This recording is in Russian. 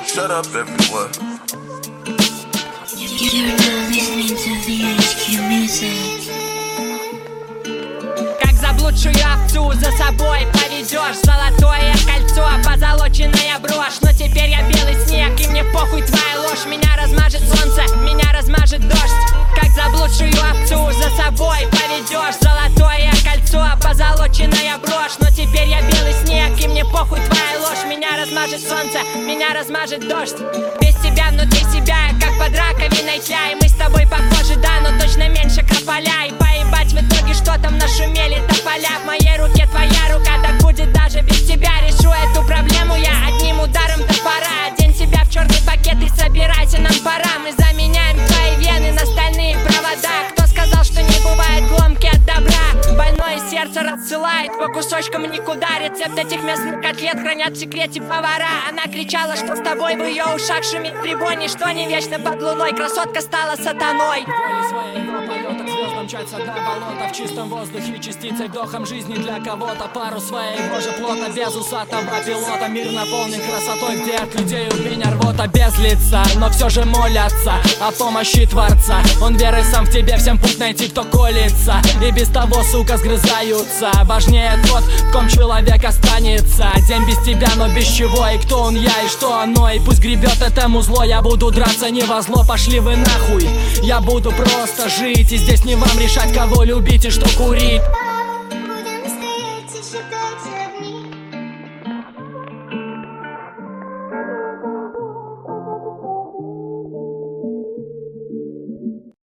Shut up, everyone. You're now listening to VHQ Music. Как заблудшую овцу за собой поведешь. Золотое кольцо, позолоченная брошь. Но теперь я белый снег, и мне похуй твоя ложь. Меня размажет солнце, меня размажет дождь. Как заблудшую овцу за собой поведешь. Золотое кольцо, позолоченная брошь. Но теперь я белый снег, и мне похуй твоя ложь. Меня размажет солнце, меня размажет дождь. Без тебя внутри себя, я как под раковиной чай. Мы с тобой похожи, да, но точно меньше крополя. И поебать в итоге, что там нашумели тополя. В моей руке твоя рука, так будет даже без тебя. Решу эту проблему я одним ударом топора. Одень себя в черный пакет и собирайся, нам пора. Мы заменяем твои вены на стальные провода. Кто сказал, что не бывает ломки от добра? Больное сердце рассылает по кусочкам никуда. Рецепт этих мясных котлет хранят в секрете повара. Она кричала, что с тобой в ее ушах шумит прибой. Ничто не вечно под луной, красотка стала сатаной. Мчаться до болота в чистом воздухе, частицей вдохом жизни для кого-то. Пару своего же плота, без усатого пилота. Мир наполнен красотой, где от людей у меня рвота. Без лица, но все же молятся о помощи Творца. Он верой сам в тебе, всем путь найти, кто колется. И без того, сука, сгрызаются. Важнее тот, в ком человек останется. День без тебя, но без чего, и кто он я, и что оно. И пусть гребет этому зло, я буду драться не во зло. Пошли вы нахуй, я буду просто жить. И здесь не вам решать, кого любить и что курить.